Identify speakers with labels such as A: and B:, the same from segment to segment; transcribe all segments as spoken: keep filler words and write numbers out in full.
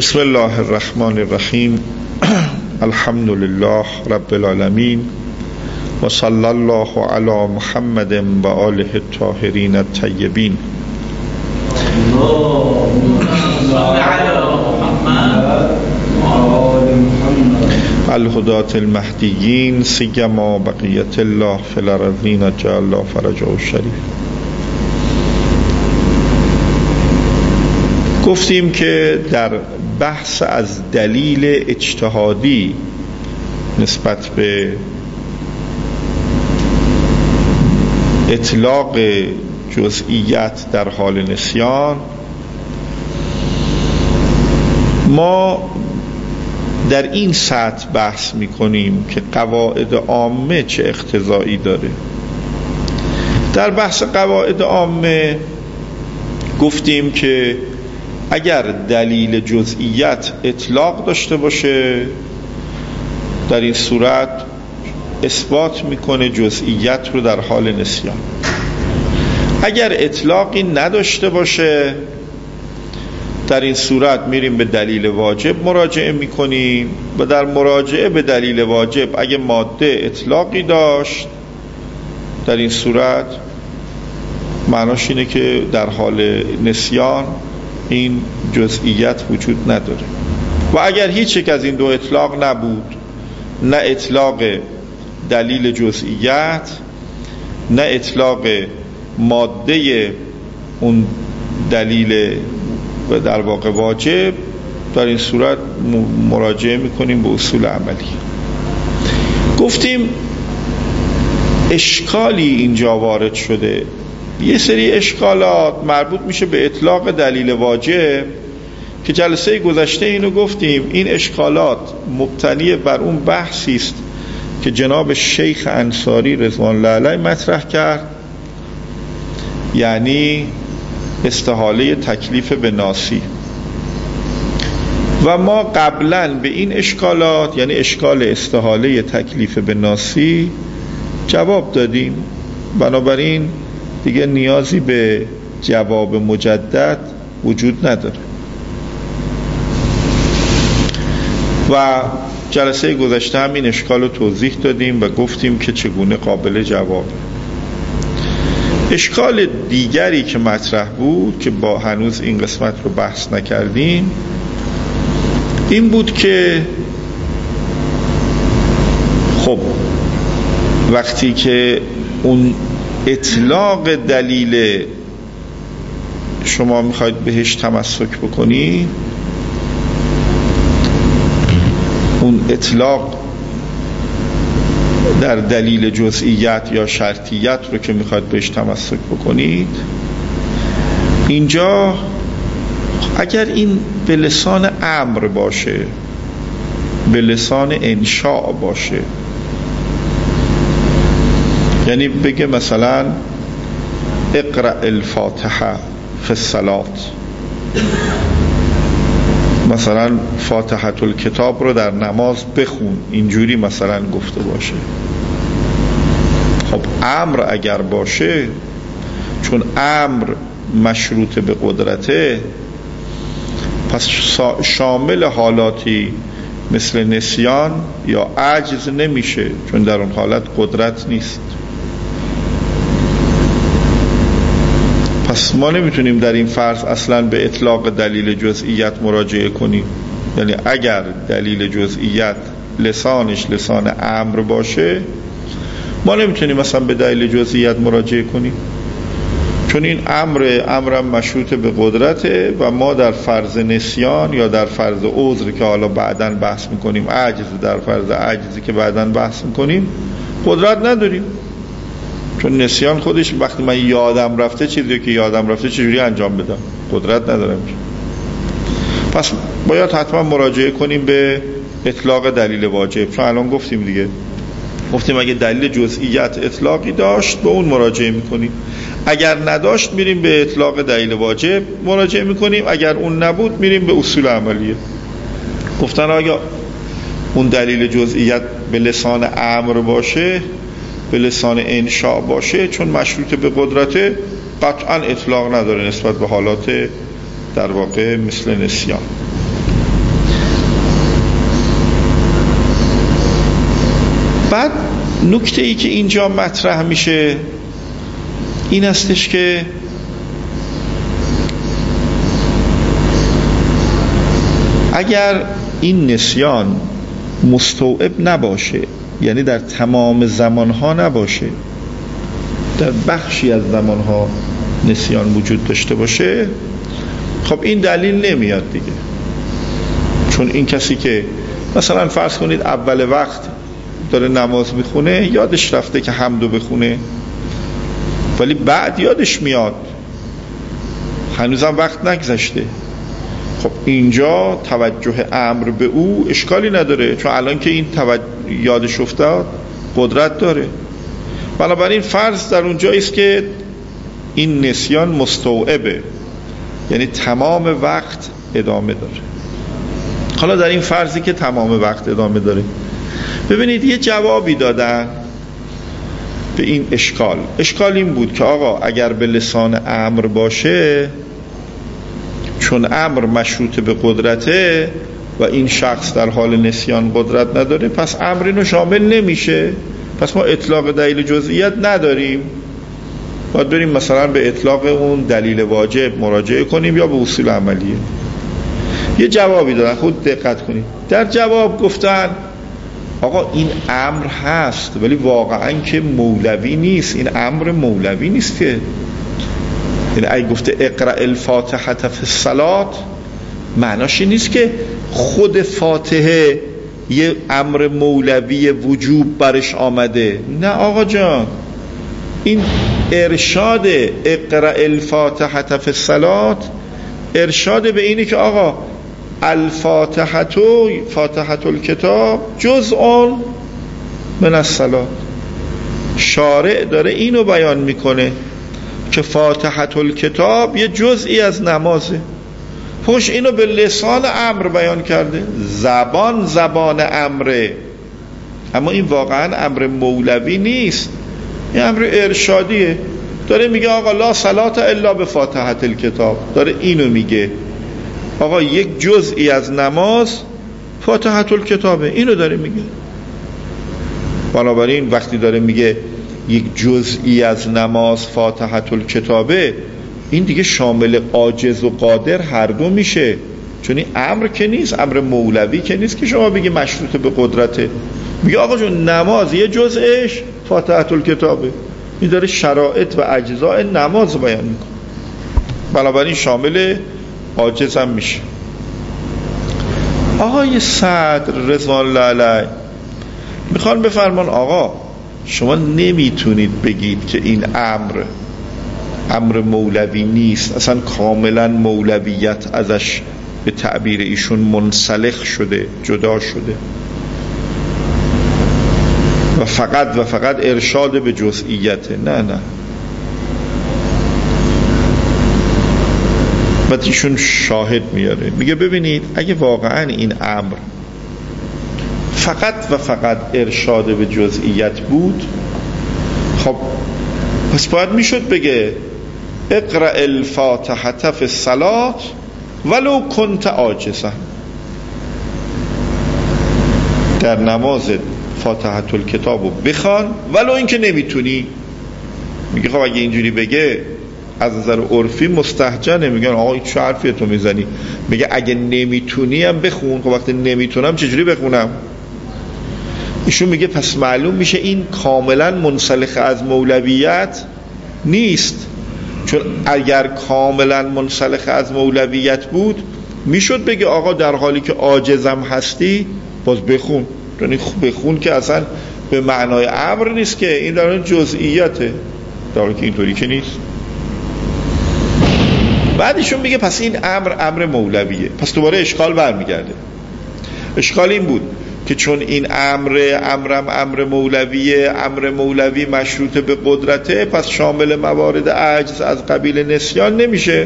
A: بسم الله الرحمن الرحیم. الحمد لله رب العالمین و صلی الله علی محمد و آله الطاهرین الطیبین. الهداة المهدیین سیما بقیت الله فی الارضین جعل الله فرجه الشریف. گفتیم که در بحث از دلیل اجتهادی نسبت به اطلاق جزئیات در حال نسیان، ما در این سطح بحث می‌کنیم که قواعد عامه چه اقتضایی داره. در بحث قواعد عامه گفتیم که اگر دلیل جزئیات اطلاق داشته باشه، در این صورت اثبات میکنه جزئیات رو در حال نسیان. اگر اطلاقی نداشته باشه، در این صورت میریم به دلیل واجب مراجعه میکنیم و در مراجعه به دلیل واجب اگه ماده اطلاقی داشت، در این صورت معناش اینه که در حال نسیان این جزئیات وجود نداره. و اگر هیچ یک از این دو اطلاق نبود، نه اطلاق دلیل جزئیات نه اطلاق ماده اون دلیل و در واقع واجب، در این صورت مراجعه میکنیم به اصول عملی. گفتیم اشکالی اینجا وارد شده. یه سری اشکالات مربوط میشه به اطلاق دلیل واجب که جلسه گذشته اینو گفتیم. این اشکالات مبتنی بر اون بحثی است که جناب شیخ انصاری رضوان الله علیه مطرح کرد، یعنی استحاله تکلیف به ناسی. و ما قبلا به این اشکالات، یعنی اشکال استحاله تکلیف به ناسی، جواب دادیم. بنابراین دیگه نیازی به جواب مجدد وجود نداره. و جلسه گذشته هم این اشکال رو توضیح دادیم و گفتیم که چگونه قابل جواب. اشکال دیگری که مطرح بود که با هنوز این قسمت رو بحث نکردیم این بود که خب وقتی که اون اطلاق دلیل شما میخواید بهش تمسک بکنی، اون اطلاق در دلیل جزئیات یا شرطیت رو که میخواید بهش تمسک بکنید، اینجا اگر این به لسان امر باشه، به لسان انشاء باشه، یعنی بگه مثلا اقرأ الفاتحه فی الصلاة، مثلا فاتحه الکتاب رو در نماز بخون، اینجوری مثلا گفته باشه. خب امر اگر باشه، چون امر مشروط به قدرته، پس شامل حالاتی مثل نسیان یا عجز نمیشه، چون در اون حالت قدرت نیست. پس ما نمیتونیم در این فرض اصلا به اطلاق دلیل جزئیات مراجعه کنیم. یعنی اگر دلیل جزئیات لسانش لسان امر باشه، ما نمیتونیم مثلا به دلیل جزئیات مراجعه کنیم، چون این امر امرم مشروط به قدرته و ما در فرض نسیان یا در فرض عذر که حالا بعداً بحث میکنیم، عجز در فرض عجزی که بعداً بحث میکنیم، قدرت نداریم. چون نسیان خودش وقتی من یادم رفته، چیزی که یادم رفته چجوری انجام بدم؟ قدرت ندارم. پس باید حتما مراجعه کنیم به اطلاق دلیل واجب، چون الان گفتیم دیگه، گفتیم اگه دلیل جزئیات اطلاقی داشت به اون مراجعه میکنیم، اگر نداشت میریم به اطلاق دلیل واجب مراجعه میکنیم، اگر اون نبود میریم به اصول عملیه. گفتن اگه اون دلیل جزئیات به لسان امر باشه، به لسان انشاء باشه، چون مشروط به قدرته، قطعا اطلاق نداره نسبت به حالات در واقع مثل نسیان. بعد نکته ای که اینجا مطرح میشه این استش که اگر این نسیان مستوعب نباشه، یعنی در تمام زمانها نباشه، در بخشی از زمانها نسیان وجود داشته باشه، خب این دلیل نمیاد دیگه. چون این کسی که مثلا فرض کنید اول وقت داره نماز میخونه، یادش رفته که حمدو بخونه، ولی بعد یادش میاد، هنوزم وقت نگذشته، خب اینجا توجه امر به او اشکالی نداره، چون الان که این توجه یادش افتاد قدرت داره. بنابراین فرض در اونجایی است که این نسیان مستوعبه، یعنی تمام وقت ادامه داره. حالا در این فرضی که تمام وقت ادامه داره، ببینید یه جوابی دادن به این اشکال. اشکال این بود که آقا اگر به لسان امر باشه، چون امر مشروط به قدرته و این شخص در حال نسیان قدرت نداره، پس امر اینو شامل نمیشه، پس ما اطلاق دلیل جزئیت نداریم، باید بریم مثلا به اطلاق اون دلیل واجب مراجعه کنیم یا به اصول عملیه. یه جوابی دادن، خود دقت کنید. در جواب گفتن آقا این امر هست ولی واقعا که مولوی نیست، این امر مولوی نیست که، یعنی اگه گفته اقرأ الفاتحه فی الصلاة معناش نیست که خود فاتحه یه امر مولوی وجوب برش آمده. نه آقا جان، این ارشاد اقرأ الفاتحه فی الصلاة ارشاد به اینه که آقا الفاتحه فاتحه الکتاب جزء من الصلاة. شارع داره اینو بیان میکنه که فاتحه الکتاب یه جزئی از نمازه. خوش اینو به لسان امر بیان کرده، زبان زبان امره، اما این واقعا امر مولوی نیست، این امر ارشادیه. داره میگه آقا لا صلاة الا به فاتحه الکتاب، داره اینو میگه آقا یک جزئی از نماز فاتحه الکتابه، اینو داره میگه. بنابراین وقتی داره میگه یک جزئی از نماز فاتحه الکتابه، این دیگه شامل عاجز و قادر هر دو میشه، چون این امر که نیست، امر مولوی که نیست که شما بگی مشروط به قدرته. میگه آقا جون نماز یه جزءش فاتحه الکتابه، این داره شرایط و اجزاء نماز بیان میکنه، بنابراین شامل عاجز هم میشه. آقای صدر رضوان الله علیه میخوان بفرمان آقا شما نمیتونید بگید که این امر امر مولوی نیست، اصلا کاملا مولویت ازش به تعبیر ایشون منسلخ شده، جدا شده و فقط و فقط ارشاد به جزئیته. نه نه، بعد ایشون شاهد میاره، میگه ببینید اگه واقعا این امر فقط و فقط ارشاد به جزئیت بود، خب پس باید میشد بگه اقرأ الفاتحه فی الصلاة ولو کنت عاجزا، در نماز فاتحه الکتابو بخوان ولو اینکه نمیتونی. میگه خب اگه اینجوری بگه از نظر عرفی مستهجنه، میگن آقا این چه حرفی تو میزنی؟ میگه اگه نمیتونی هم بخون. خب وقتی نمیتونم چجوری بخونم؟ ایشون میگه پس معلوم میشه این کاملا منسلخ از مولویت نیست، چون اگر کاملا منسلخ از مولویت بود میشد بگه آقا در حالی که عاجزم هستی باز بخون. یعنی بخون که اصلا به معنای امر نیست که، این در اون جزئیاته، در حالی که اینطوری که نیست. بعدشون میگه پس این امر امر مولویه. پس دوباره اشکال برمیگرده. اشکال این بود که چون این امر امرم امر مولویه، امر مولوی مشروط به قدرته، پس شامل موارد عجز از قبیل نسیان نمیشه،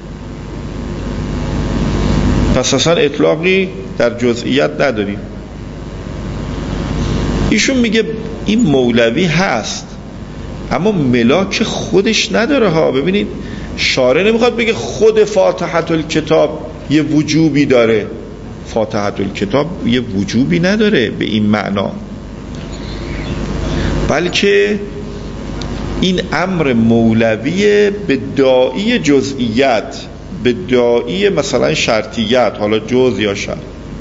A: پس اصلا اطلاقی در جزئیات نداریم. ایشون میگه این مولوی هست اما ملاک خودش نداره ها. ببینید شارع نمیخواد بگه خود فاتحه الکتاب یه وجوبی داره، فاتحه الکتاب یه وجوبی نداره به این معنا. بلکه این امر مولوی به داعی جزئیت، به داعی مثلا شرطیت، حالا جز یا شرط.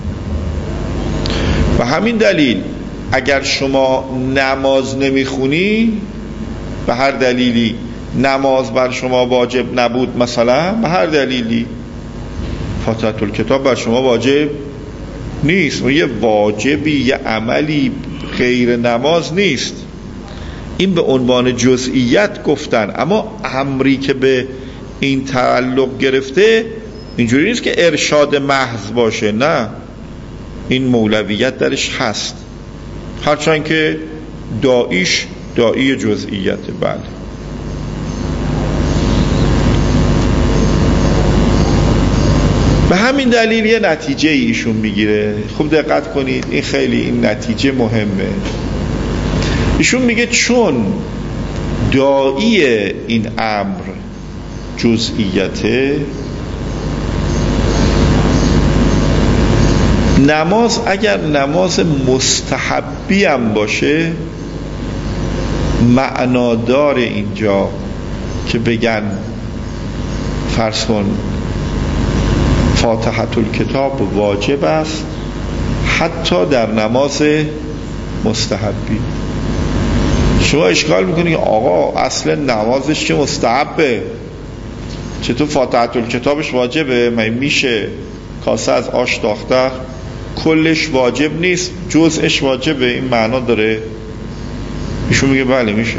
A: و همین دلیل اگر شما نماز نمیخونی به هر دلیلی، نماز بر شما واجب نبود مثلا به هر دلیلی، فاتحه الکتاب بر شما واجب نیست. و یه واجبی، یه عملی غیر نماز نیست. این به عنوان جزئیت گفتن، اما امری که به این تعلق گرفته اینجوری نیست که ارشاد محض باشه، نه، این مولویت درش هست، هرچند که داعیش داعی جزئیته. بله. به همین دلیل یه نتیجه ایشون میگیره. خوب دقت کنید، این خیلی این نتیجه مهمه. ایشون میگه چون داعی این امر جزئیته، نماز اگر نماز مستحبی هم باشه معنادار اینجا که بگن فرض کن فاتحه الکتاب واجب است حتی در نماز مستحبی. شما اشکال میکنی آقا اصلا نمازش که مستحبه، چطور فاتحه الکتابش واجبه؟ من میشه کاسه از آش داختر کلش واجب نیست جزءش واجبه، این معنا داره؟ ایشون میگه بله میشه.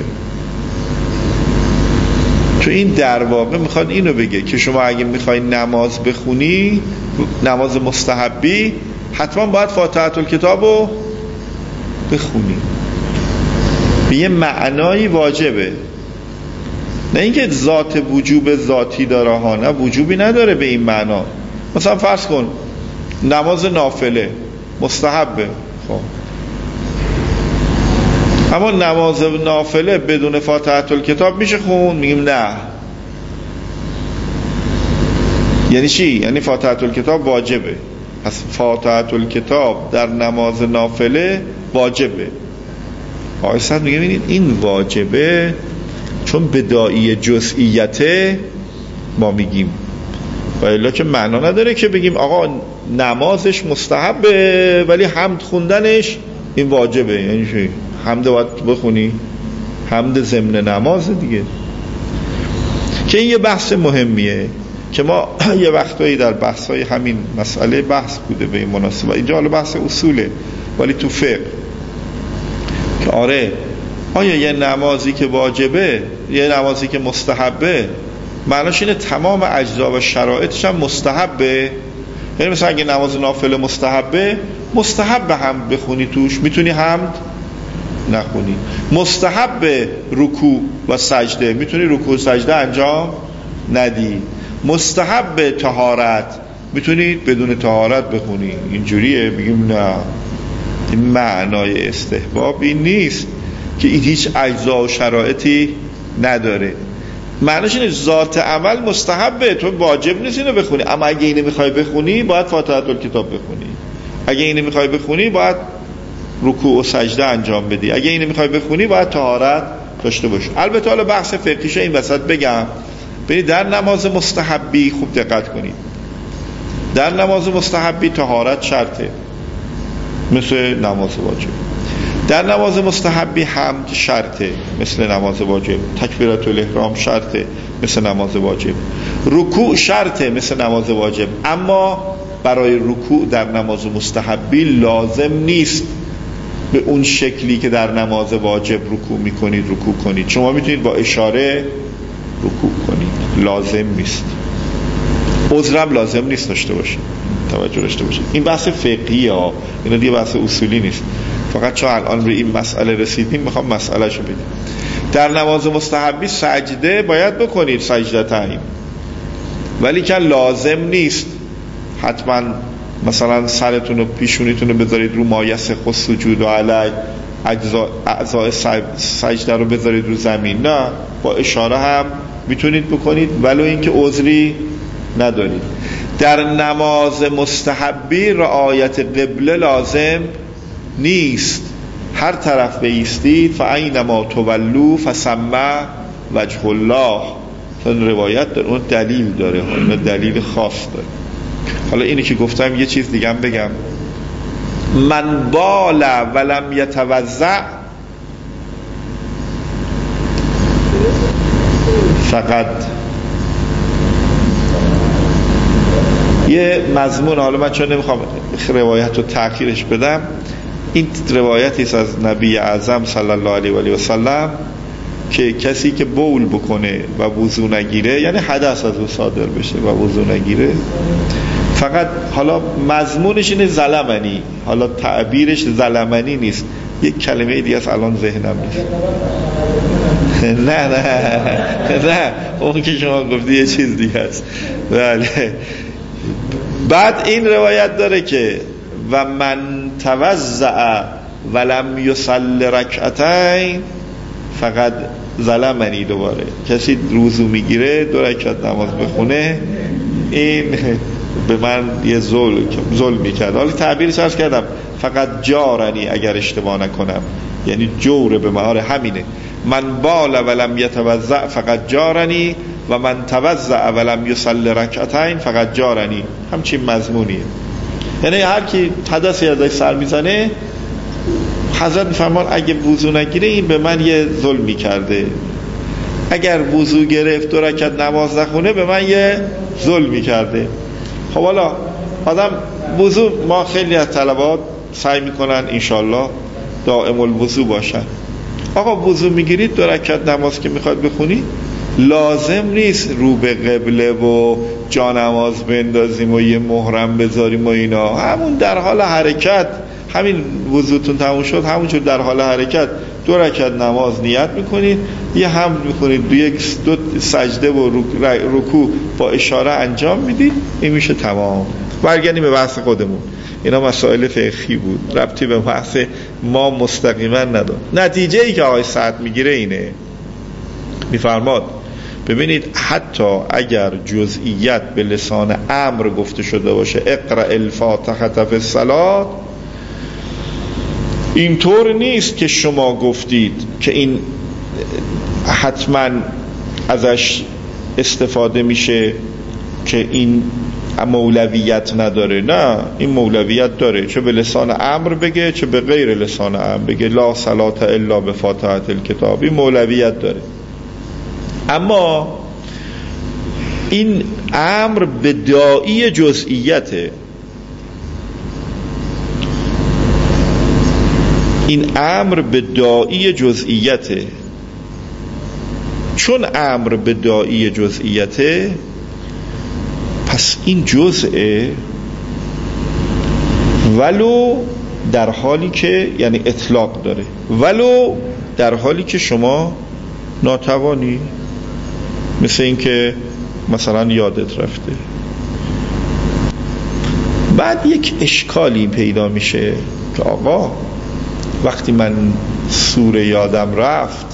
A: تو این در واقع میخواد اینو بگه که شما اگه میخوای نماز بخونی، نماز مستحبی، حتما باید فاتحه الکتابو بخونی، به یه معنایی واجبه، نه اینکه ذات وجوب ذاتی داره ها، نه وجوبی نداره به این معنا. مثلا فرض کن نماز نافله مستحبه، خب اما نماز نافله بدون فاتحه الکتاب میشه خون؟ میگیم نه. یعنی چی؟ یعنی فاتحه الکتاب واجبه، پس فاتحه الکتاب در نماز نافله واجبه. آقای صد میگه ببینید این واجبه چون بداعی جزئیته ما میگیم، و الا که معنا نداره که بگیم آقا نمازش مستحبه ولی حمد خوندنش این واجبه. یعنی چی؟ حمد باید بخونی؟ حمد ضمن نماز دیگه. که این یه بحث مهمیه که ما یه وقتایی در بحثای همین مسئله بحث بوده به این مناسبت. اینجا حالا بحث اصوله ولی تو فقه که آره آیا یه نمازی که واجبه، یه نمازی که مستحبه، معناش اینه تمام اجزا و شرایطش هم مستحبه؟ یعنی مثلا اگه نماز نافله مستحبه، مستحب هم بخونی توش میتونی حمد نخونی. مستحب رکوع و سجده، میتونی رکوع و سجده انجام ندی. مستحب طهارت، میتونی بدون طهارت بخونی. اینجوریه؟ میگیم نه، این معنای استحباب این نیست که این هیچ اجزا و شرایطی نداره. معنیش اینه ذات عمل مستحبه، تو واجب نیست اینو بخونی، اما اگه اینو میخوای بخونی باید فاتحه الکتاب بخونی، اگه اینو میخوای بخونی باید رکوع و سجده انجام بدی، اگه اینو میخوای بخونی باید طهارت داشته باشی. البته حالا بحث فقهیش این وسط بگم، ببینید در نماز مستحبی خوب دقت کنید، در نماز مستحبی طهارت شرطه مثل نماز واجب، در نماز مستحبی حمد شرطه مثل نماز واجب، تکبیرات الاحرام شرطه مثل نماز واجب، رکوع شرطه مثل نماز واجب. اما برای رکوع در نماز مستحبی لازم نیست به اون شکلی که در نماز واجب رکوع میکنید رکوع کنید. شما میتونید با اشاره رکوع کنید، لازم نیست. عذرم لازم نیست داشته باشید، توجه داشته باشید. این بحث فقهی ها، این دیگه بحث اصولی نیست. فقط چون الان به این مسئله رسیدیم میخوام مسئله شو بگم. در نماز مستحبی سجده باید بکنید، سجده تعیین، ولی که لازم نیست حتما مثلا سرتون و پیشونیتون رو بذارید رو مایس خود سجود و علی اعضای سجده رو بذارید رو زمین، نه، با اشاره هم میتونید بکنید ولو اینکه عذری ندارید. در نماز مستحبی رعایت قبله لازم نیست، هر طرف بایستید فاینما تولوا فثم وجه الله. اون روایت داره، اون دلیل داره، اون دلیل خاص داره. حالا اینی که گفتم یه چیز دیگه هم بگم. من بال ولم یتوضع فقط یه مضمون، حالا من چون نمیخوام روایت رو تأخیرش بدم، این روایتی است از نبی اعظم صلی الله علیه و آله و سلم که کسی که بول بکنه و وضو نگیره، یعنی حدث از او صادر بشه و وضو نگیره، فقط حالا مضمونش اینه ظلمنی، حالا تعبیرش ظلمنی نیست، یک کلمه دیگه است الان ذهنم نیست. نه نه نه اون که شما گفتی یه چیز دیگه است. بله. بعد این روایت داره که و من توضع ولم یصلی رکعتین فقط ظلمنی. دوباره کسی وضو میگیره دو رکعت نماز بخونه، این به من یه ظلم ظلم میکرد. حالا تعبیرش عرض کردم فقط جارنی اگر اشتباه نکنم، یعنی جور به معنی همینه. من بال ولم یتوضع فقط جارنی و من توضع ولم یصلی رکعتین فقط جارنی، همچین مضمونیه. یعنی هر کی حدثی ازش سر میزنه، حضرت میفرمان اگه وضو نگیره این به من یه ظلمی کرده، اگر وضو گرفت دو رکعت نماز نخونه به من یه ظلمی کرده. خب حالا آدم وضو، ما خیلی از طلبات سعی میکنن انشالله دائم الوضو باشن. آقا وضو میگیرید دو رکعت نماز که میخواد بخونی، لازم نیست رو به قبله و جا نماز بندازیم و یه محرم بذاریم و اینا. همون در حال حرکت، همین وضوتون تموم شد همونجور در حال حرکت دو رکعت نماز نیت میکنید، یه حمد میکنید، دو یک دو سجده و رکوع با اشاره انجام میدید، این میشه تمام. برگردیم به بحث خودمون. اینا مسائل فقهی بود، ربطی به بحث ما مستقیما نداره. نتیجه ای که آقای سعد میگیره اینه، میفرماد ببینید حتی اگر جزئیات به لسان امر گفته شده باشه اقرأ الفاتحه فی الصلاة، اینطور نیست که شما گفتید که این حتما ازش استفاده میشه که این مولویت نداره. نه، این مولویت داره، چه به لسان امر بگه چه به غیر لسان امر بگه. لا صلاة الا بفاتحه الکتاب، این مولویت داره. اما این امر به داعی جزئیته، این امر به داعی جزئیته. چون امر به داعی جزئیته، پس این جزئه، ولو در حالی که، یعنی اطلاق داره، ولو در حالی که شما ناتوانی، مثل این که مثلا یادت رفته. بعد یک اشکالی پیدا میشه که آقا وقتی من سوره یادم رفت،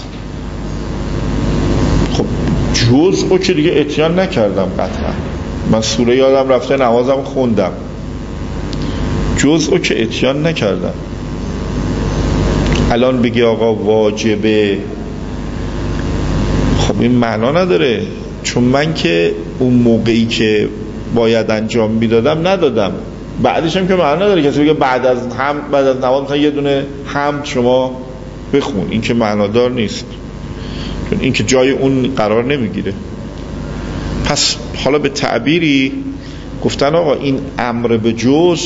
A: خب جزء که دیگه اتیان نکردم، قطعا من سوره یادم رفته نمازم خوندم، جزء که اتیان نکردم. الان بگی آقا واجبه، خب این معنا نداره، چون من که اون موقعی که باید انجام میدادم ندادم. بعدش هم که معنا نداره کسی بگه بعد از هم بعد از نماز مثلا یه دونه حمد شما بخون، این که معنادار نیست، چون این که جای اون قرار نمیگیره. پس حالا به تعبیری گفتن آقا این امر به جز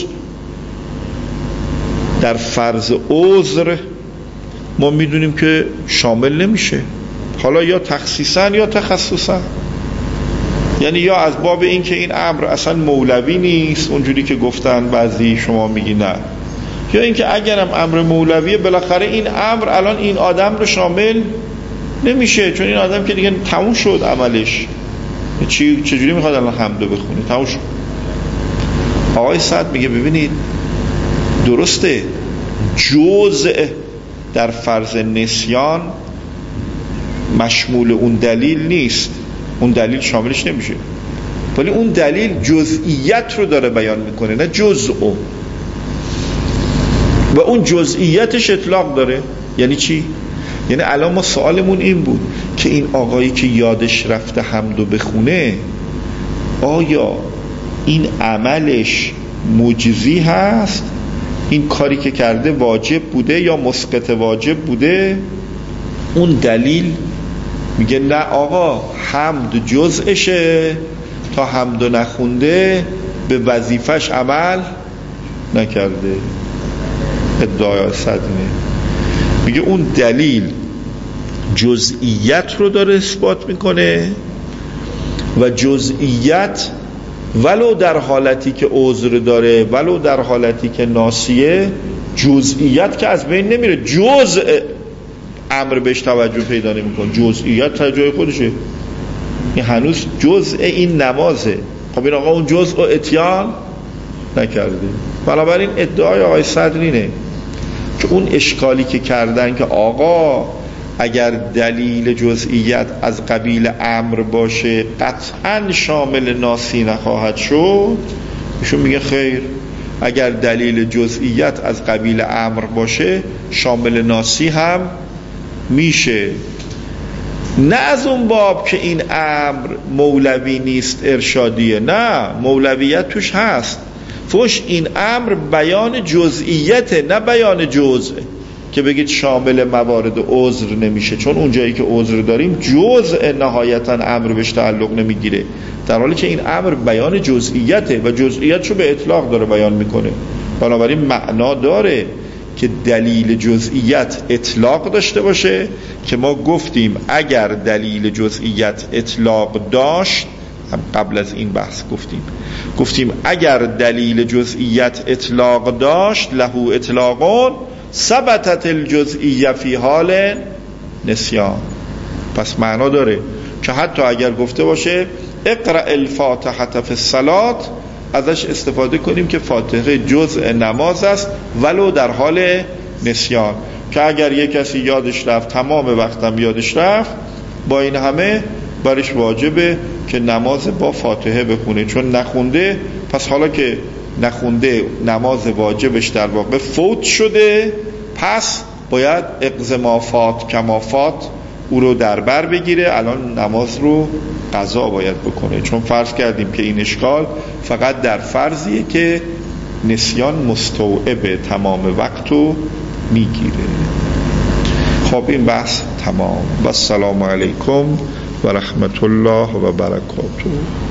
A: در فرض عذر ما میدونیم که شامل نمیشه، حالا یا تخصیصا یا تخصصا، یعنی یا از باب این که این امر اصلا مولوی نیست اونجوری که گفتن بعضی، شما میگی نه، یا این که اگرم امر مولویه بالاخره این امر الان این آدم رو شامل نمیشه، چون این آدم که دیگه تموم شد عملش، چی چجوری میخواد الان حمدو بخونه، تموم شد. آقای سعد میگه ببینید درسته جزء در فرض نسیان مشمول اون دلیل نیست، اون دلیل شاملش نمیشه، ولی اون دلیل جزئیت رو داره بیان میکنه، نه جزء. و اون جزئیاتش اطلاق داره. یعنی چی؟ یعنی الان ما سوالمون این بود که این آقایی که یادش رفته حمدو بخونه آیا این عملش مجزی هست؟ این کاری که کرده واجب بوده یا مسقط واجب بوده؟ اون دلیل میگه نه آقا، حمد جزءشه، تا حمدو نخونده به وظیفش عمل نکرده. ادعای صدنه میگه اون دلیل جزئیت رو داره اثبات میکنه و جزئیت ولو در حالتی که عذر داره ولو در حالتی که ناسیه، جزئیت که از بین نمیره، جزء امر بهش توجه پیدا نمیکنه، جزئیت تا جای خودشه، این هنوز جزء این نمازه. خب این آقا اون جزء رو اتیان نکرده. بنابراین ادعای آقای صدرینه که اون اشکالی که کردن که آقا اگر دلیل جزئیت از قبیل امر باشه قطعا شامل ناسی نخواهد شد، ایشون میگه خیر، اگر دلیل جزئیت از قبیل امر باشه شامل ناسی هم میشه. نه از اون باب که این امر مولوی نیست ارشادیه، نه، مولویت توش هست، فوش این امر بیان جزئیته نه بیان جزء که بگید شامل موارد عذر نمیشه، چون اون جایی که عذر داریم جزء نهایتا امر بهش تعلق نمیگیره، در حالی که این امر بیان جزئیته و جزئیتشو به اطلاق داره بیان میکنه. بنابراین معنا داره که دلیل جزئیت اطلاق داشته باشه که ما گفتیم اگر دلیل جزئیت اطلاق داشت، هم قبل از این بحث گفتیم گفتیم اگر دلیل جزئیت اطلاق داشت لهو اطلاقون ثبتت الجزئیه فی حال نسیان. پس معنا داره که حتی اگر گفته باشه اقرأ الفاتحه فی الصلاة، ازش استفاده کنیم که فاتحه جزء نماز است ولو در حال نسیان، که اگر یک کسی یادش رفت تمام وقتم یادش رفت، با این همه برش واجبه که نماز با فاتحه بخونه، چون نخونده، پس حالا که نخونده نماز واجبش در واقع فوت شده، پس باید اقضا ما فات کما فات او رو در بر بگیره، الان نماز رو قضا باید بکنه، چون فرض کردیم که این اشکال فقط در فرضیه که نسیان مستوعب تمام وقت رو میگیره. خب این بحث تمام و السلام علیکم و رحمت الله و برکاته.